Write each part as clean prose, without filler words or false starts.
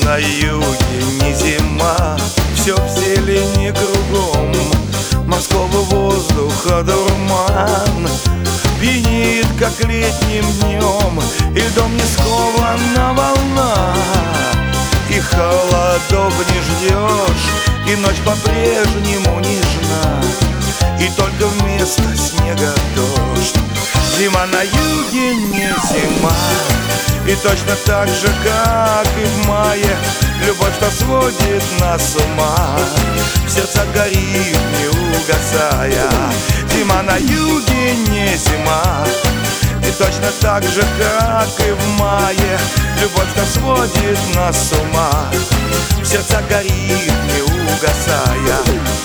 на юге не зима, все в зелени кругом, морского воздуха дурман пьянит, как летним днем, и льдом не скована волна, и холодов не ждешь, и ночь по-прежнему нежна, и только вместо снега дождь. Зима на юге не зима, и точно так же, как и в мае, любовь, что сводит нас с ума, в сердце горит, не угасая. Зима на юге не зима, и точно так же, как и в мае, любовь, что сводит нас с ума, в сердце горит, не угасая.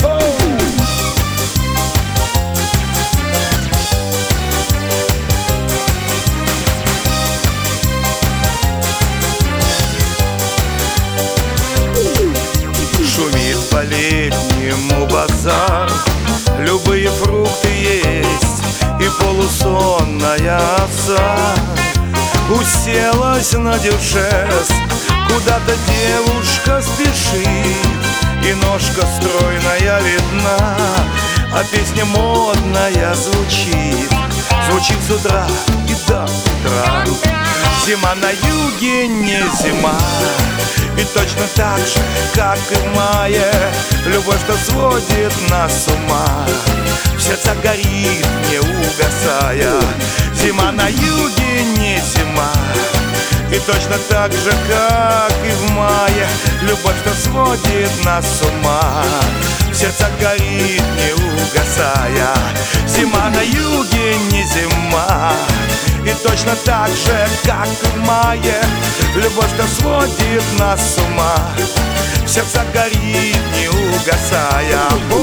Шумит по-летнему базар, любые фрукты есть, и полусонная овца уселась на дюшес. Куда-то девушка спешит, и ножка стройная видна, а песня модная звучит, звучит с утра и до утра. Зима на юге не зима, и точно так же, как и в мае, любовь, что сводит нас с ума, в сердце горит, не угасая. Зима на юге не зима, и точно так же, как и в мае, любовь, что сводит нас с ума, в сердце горит, не угасая. Зима на юге не зима, и точно так же, как и в мае, любовь, что сводит нас с ума, в сердце горит, не угасая.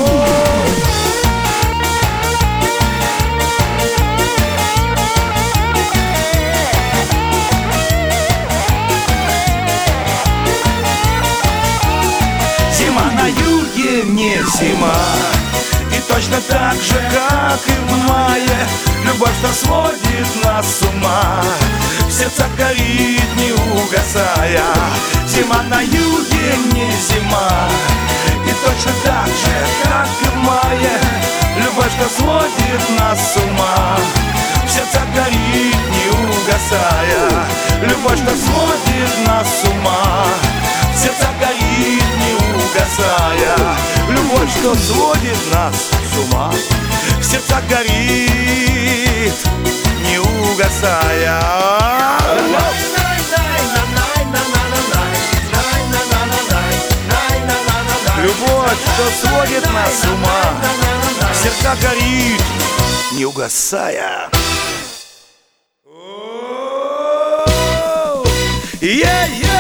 Зима на юге не зима, и точно так же, как и в мае, любовь, что сводит нас с ума, в сердце горит, не угасая. Зима на юге не зима, и точно так же, как и в мае, любовь, что сводит нас с ума, в сердце горит, не угасая. Любовь, что сводит нас с ума, в сердце горит, не угасая. Любовь, что сводит нас с ума, в сердце горит, не угасая. Любовь, что сводит нас с ума, в сердце горит, не угасая. Yeah, yeah.